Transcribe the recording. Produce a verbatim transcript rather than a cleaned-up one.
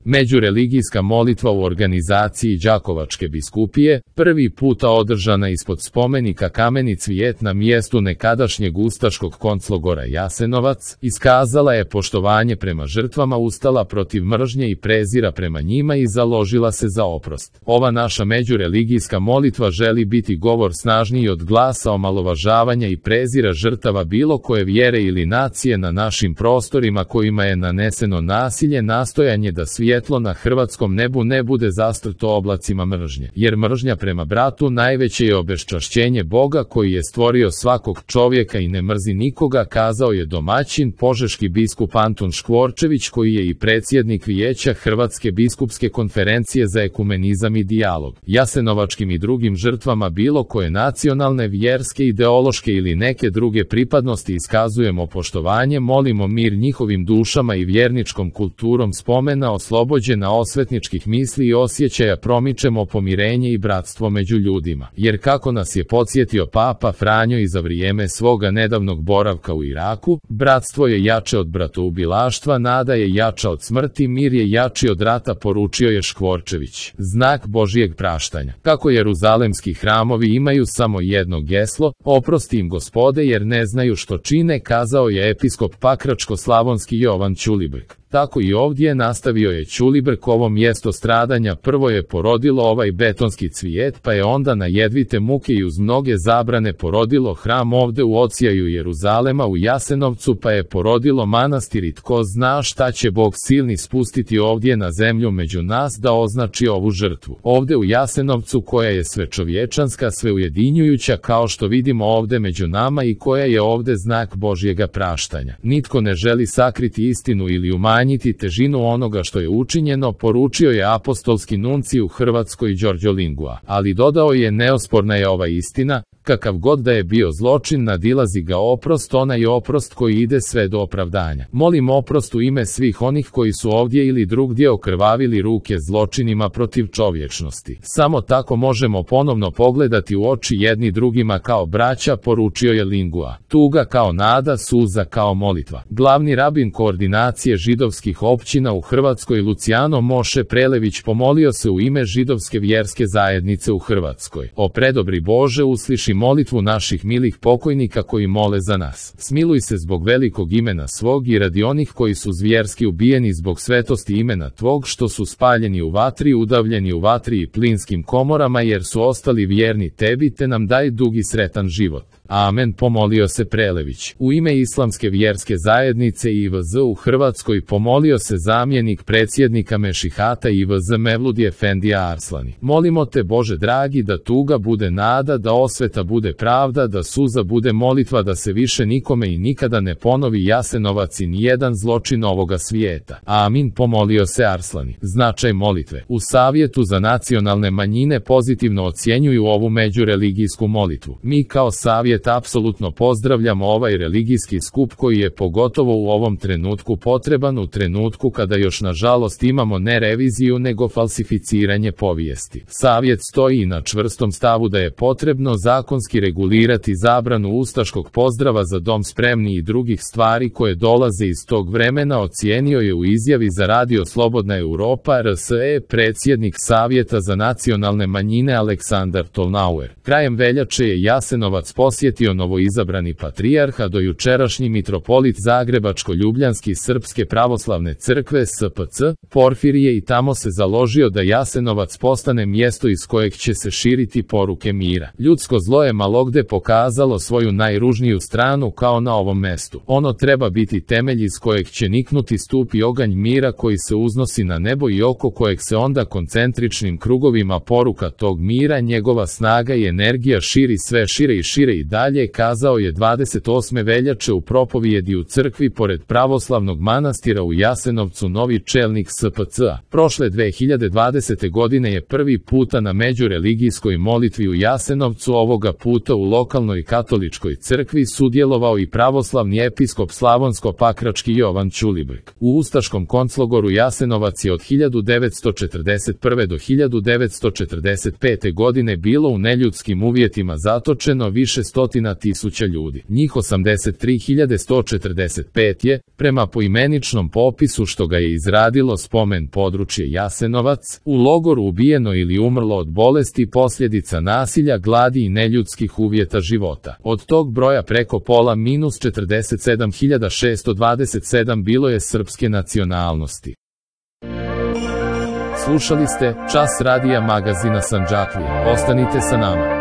Međureligijska molitva u organizaciji Đakovačke biskupije, prvi puta održana ispod spomenika Kameni cvijet na mjestu nekadašnjeg ustaškog konclogora Jasenovac, iskazala je poštovanje prema žrtvama, ustala protiv mržnje i prezira prema njima i založila se za oprost. Ova naša međureligijska molitva želi biti govor snažniji od glasa omalovažavanja i prezira žrtava bilo koje vjere ili nacije na našim prostorima kojima je naneseno nasilje, nastojanje da svjetlo na hrvatskom nebu ne bude zastrto oblacima mržnje, jer mržnja prema bratu najveće je obeščašćenje Boga koji je stvorio svakog čovjeka i ne mrzi nikoga, kazao je domaćin požeški biskup Antun Škvorčević, koji je i predsjednik Vijeća Hrvatske biskupske konferencije za ekumenizam i dijalog. Jasenovačkim i drugim žrtvama bilo koje nacionalne, vjerske, ideološke ili neke druge pripadnosti iskazujemo poštovanje, molimo mir njihovim dušama i vjerničkom kulturom spomena oslobođena osvetničkih misli i osjećaja promičemo pomirenje i bratstvo među ljudima. Jer kako nas je podsjetio Papa Franjo i za vrijeme svoga nedavnog boravka u Iraku, bratstvo je jače od bratoubilaštva, nada je jača od smrti, mir je jači od rata, poručio je Škvorčević. Znak Božijeg praštanja. Kako jeruzalemski hramovi imaju samo jedno geslo, oprosti im Gospode jer ne znaju što čine, kazao je episkop Pakračko-slavonski Jovan Ćulibrk. Tako i ovdje, nastavio je Ćulibrk, ovo mjesto stradanja prvo je porodilo ovaj betonski cvijet, pa je onda na jedvite muke i uz mnoge zabrane porodilo hram ovde u odsjaju Jeruzalema u Jasenovcu, pa je porodilo manastir i tko zna šta će Bog silni spustiti ovdje na zemlju među nas da označi ovu žrtvu. Ovde u Jasenovcu koja je svečovječanska, sveujedinjujuća kao što vidimo ovde među nama i koja je ovde znak Božjega praštanja. Nitko ne želi sakriti istinu ili umanjiti težinu onoga što je učinjeno, poručio je apostolski nunci u Hrvatskoj Đorđo Lingua, ali dodao je neosporna je ova istina, kakav god da je bio zločin nadilazi ga oprost, onaj oprost koji ide sve do opravdanja. Molim oprost u ime svih onih koji su ovdje ili drugdje okrvavili ruke zločinima protiv čovječnosti. Samo tako možemo ponovno pogledati u oči jedni drugima kao braća, poručio je Lingua. Tuga kao nada, suza kao molitva. Glavni rabin koordinacije židovskih općina u Hrvatskoj Luciano Moše Prelević pomolio se u ime židovske vjerske zajednice u Hrvatskoj. O predobri Bože, usliši molitvu naših milih pokojnika koji mole za nas. Smiluj se zbog velikog imena svog i radi onih koji su zvjerski ubijeni zbog svetosti imena tvog, što su spaljeni u vatri, udavljeni u vatri i plinskim komorama, jer su ostali vjerni tebi, te nam daj dugi sretan život. Amen, pomolio se Prelević. U ime Islamske vjerske zajednice I V Z u Hrvatskoj pomolio se zamjenik predsjednika Mešihata I V Z Mevludi Efendija Arslani. Molimo te Bože dragi da tuga bude nada, da osveta bude pravda, da suza bude molitva, da se više nikome i nikada ne ponovi Jasenovac i nijedan zločin ovoga svijeta. Amin, pomolio se Arslani. Značaj molitve. U Savjetu za nacionalne manjine pozitivno ocjenjuju ovu međureligijsku molitvu. Mi kao savjet apsolutno pozdravljamo ovaj religijski skup koji je pogotovo u ovom trenutku potreban, u trenutku kada još nažalost imamo ne reviziju nego falsificiranje povijesti. Savjet stoji na čvrstom stavu da je potrebno zakonski regulirati zabranu ustaškog pozdrava za dom spremni i drugih stvari koje dolaze iz tog vremena, ocijenio je u izjavi za radio Slobodna Europa R S E predsjednik Savjeta za nacionalne manjine Aleksandar Tolnauer. Krajem veljače je Jasenovac posjetio novoizabrani patrijarh, a dojučerašnji mitropolit Zagrebačko-Ljubljanski Srpske pravoslavne crkve S P C, Porfirije, i tamo se založio da Jasenovac postane mjesto iz kojeg će se širiti poruke mira. Ljudsko zlo je malogde pokazalo svoju najružniju stranu kao na ovom mestu. Ono treba biti temelj iz kojeg će niknuti stup i oganj mira koji se uznosi na nebo i oko kojeg se onda koncentričnim krugovima poruka tog mira, njegova snaga i energija širi sve šire i šire i dalje, kazao je dvadeset osme veljače u propovijedi u crkvi pored pravoslavnog manastira u Jasenovcu novi čelnik S P C-a. Prošle dve hiljade dvadesete godine je prvi puta na međureligijskoj molitvi u Jasenovcu, ovoga puta u lokalnoj katoličkoj crkvi, sudjelovao i pravoslavni episkop Slavonsko-Pakrački Jovan Ćulibrk. U ustaškom konclogoru Jasenovac je od hiljadu devetsto četrdeset prve do hiljadu devetsto četrdeset pete godine bilo u neljudskim uvjetima zatočeno više sto stotina tisuća ljudi. Njih osamdeset tri hiljade sto četrdeset pet je, prema poimeničnom popisu što ga je izradilo spomen područje Jasenovac, u logoru ubijeno ili umrlo od bolesti posljedica nasilja, gladi i neljudskih uvjeta života. Od tog broja preko pola minus četrdeset sedam hiljada šesto dvadeset sedam bilo je srpske nacionalnosti. Slušali ste Čas radija magazina Sandžaklija. Ostanite sa nama.